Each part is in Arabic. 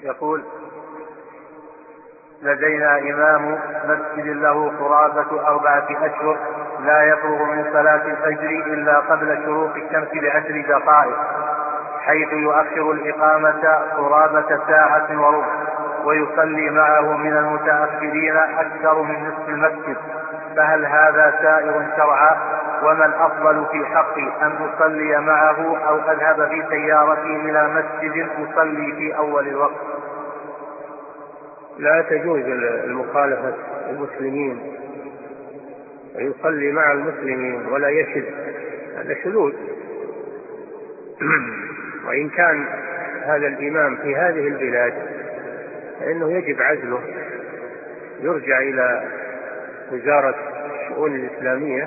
يقول: لدينا إمام مسجد له قرابة 4 أشهر لا يفرغ من صلاة الفجر إلا قبل شروق الشمس ب10 دقائق، حيث يؤخر الإقامة قرابة ساعة وربع، ويصلي معه من المتأخرين أكثر من نصف المسجد، فهل هذا سائر شرعا؟ وما الأفضل في حقي، أن أصلي معه أو أذهب في سيارتي إلى مسجد أصلي في أول الوقت؟ لا تجوز المخالفة المسلمين ويصلي مع المسلمين ولا يشذ، هذا شذوذ. وإن كان هذا الإمام في هذه البلاد فإنه يجب عزله، يرجع إلى وزارة الشؤون الإسلامية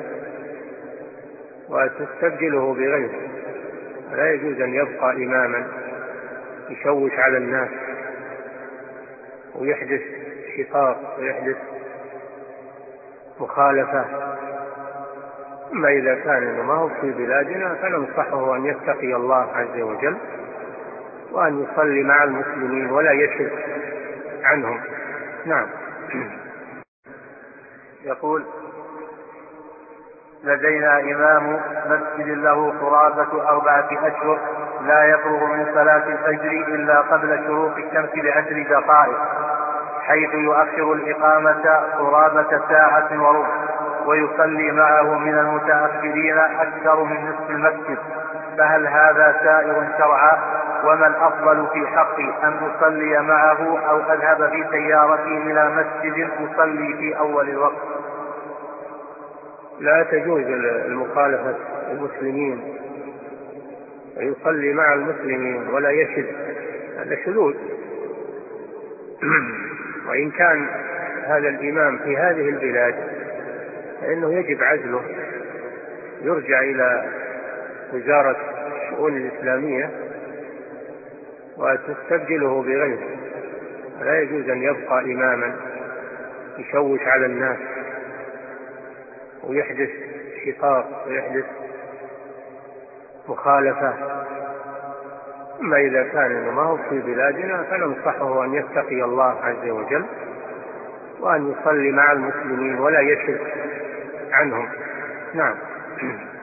وتستبدله بغيره. لا يجوز أن يبقى إماما يشوش على الناس ويحدث شقاق ويحدث مخالفة. أما إذا كان إنه ما هو في بلادنا فننصحه أن يتقي الله عز وجل وأن يصلي مع المسلمين ولا يشذ عنهم. نعم. يقول: لدينا إمام مسجد له قرابة 4 أشهر لا يفرغ من صلاة الفجر إلا قبل شروق الشمس ب10 دقائق، حيث يؤخر الإقامة قرابة ساعة وربع، ويصلي معه من المتأخرين أكثر من نصف المسجد، فهل هذا سائر شرعا؟ وما الأفضل في حقي، أن أصلي معه أو أذهب في سيارتي إلى مسجد أصلي في أول الوقت؟ لا تجوز المخالفة المسلمين ويصلي مع المسلمين ولا يشذ، هذا شذوذ. وإن كان هذا الإمام في هذه البلاد فإنه يجب عزله، يرجع إلى وزارة الشؤون الإسلامية وتستبدله بغيره. لا يجوز أن يبقى إماما يشوش على الناس ويحدث شقاق ويحدث مخالفة. أما إذا كان إنه ما هو في بلادنا فننصحه أن يتقي الله عز وجل وأن يصلي مع المسلمين ولا يشذ عنهم. نعم.